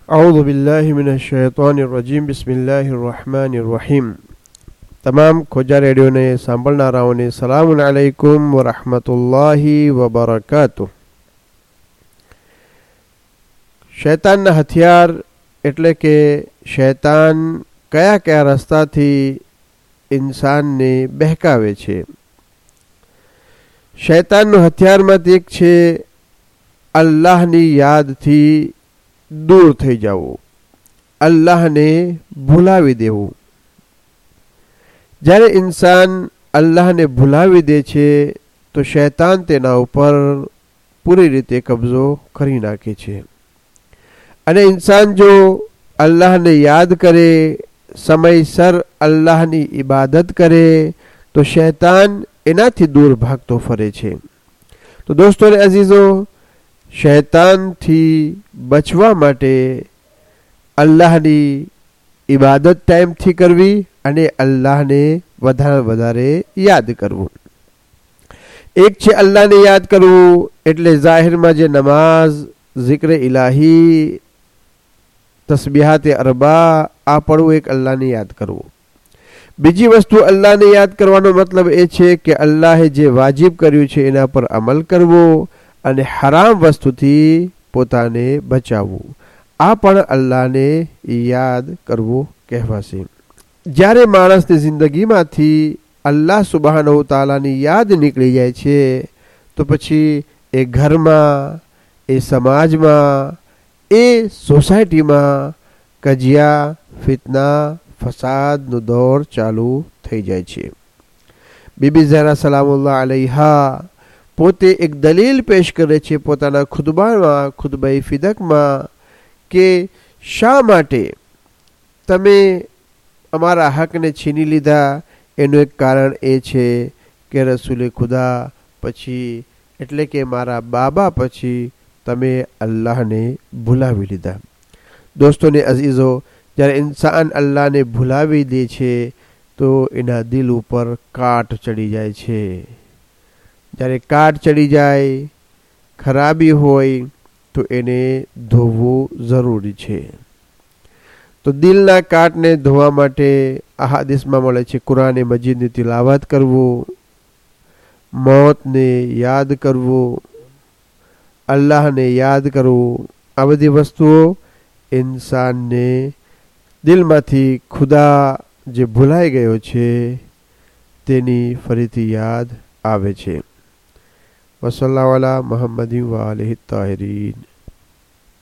अऊज़ु बिल्लाहि मिनश शैतानिर रजीम बिस्मिल्लाहिर रहमानिर रहीम। તમામ ખોજા રેડિયોને સાંભળનારાઓને સલામુન અલૈકુમ વ રહમતુલ્લાહી વ બરકાતુહ। શૈતાનના હથિયાર એટલે કે શૈતાન કયા કયા રસ્તાથી ઇન્સાનને બહેકાવે છે। શૈતાનનું હથિયારમાંથી એક છે અલ્લાહની યાદથી દૂર થઈ જવું, અલ્લાહને ભૂલાવી દેવું। જ્યારે ઇન્સાન અલ્લાહને ભૂલાવી દે છે તો શૈતાન તેના ઉપર પૂરી રીતે કબજો કરી નાખે છે। અને ઇન્સાન જો અલ્લાહને યાદ કરે, સમયસર અલ્લાહની ઇબાદત કરે તો શૈતાન એનાથી દૂર ભાગતો ફરે છે। તો દોસ્તો અને અઝીઝો, શૈતાનથી બચવા માટે અલ્લાહની ઇબાદત ટાઈમથી કરવી અને અલ્લાહને વધારે યાદ કરવું। એક છે અલ્લાહને યાદ કરવું એટલે જાહેરમાં જે નમાઝ, ઝિક્ર ઇલાહી, તસ્બિહાત અરબા આ પડવું, એક અલ્લાહને યાદ કરવું। બીજી વસ્તુ અલ્લાહને યાદ કરવાનો મતલબ એ છે કે અલ્લાહે જે વાજિબ કર્યું છે એના પર અમલ કરવો અને હરામ વસ્તુથી પોતાને બચાવવું, આ પણ અલ્લાહને યાદ કરવું કહેવાશે। જ્યારે માણસની જિંદગીમાંથી અલ્લાહ સુબહાનહુ તઆલાની યાદ નીકળી જાય છે તો પછી એ ઘરમાં, એ સમાજમાં, એ સોસાયટીમાં કજિયા, ફિતના, ફસાદનો દોર ચાલુ થઈ જાય છે। બીબી ઝહરા સલામુલ્લાહ અલૈહા પોતે એક દલીલ પેશ કરે છે પોતાના ખુતબામાં, ખુતબાઈ ફિદકમાં, કે શા માટે તમે અમારા હકને છીની લીધા। એનું એક કારણ એ છે કે રસૂલે ખુદા પછી એટલે કે મારા બાબા પછી તમે અલ્લાહને ભૂલાવી લીધા। દોસ્તોને અઝીઝો, જ્યારે ઇન્સાન અલ્લાહને ભૂલાવી દે છે તો એના દિલ ઉપર કાટ ચડી જાય છે। જ્યારે કાટ ચડી જાય, ખરાબી હોય તો એને ધોવું જરૂરી છે। તો દિલના કાટને ધોવા માટે અહાદીસમાં મળે છે કુરાન મજીદની તિલાવત કરવું, મોતને યાદ કરવું, અલ્લાહને યાદ કરવું, આ બધી વસ્તુઓ ઇન્સાનને દિલમાંથી ખુદા જે ભૂલાઈ ગયો છે તેની ફરીથી યાદ આવે છે। વસલ્લાહુ અલા મુહમ્મદિન વ આલિહિ તાહિરીન।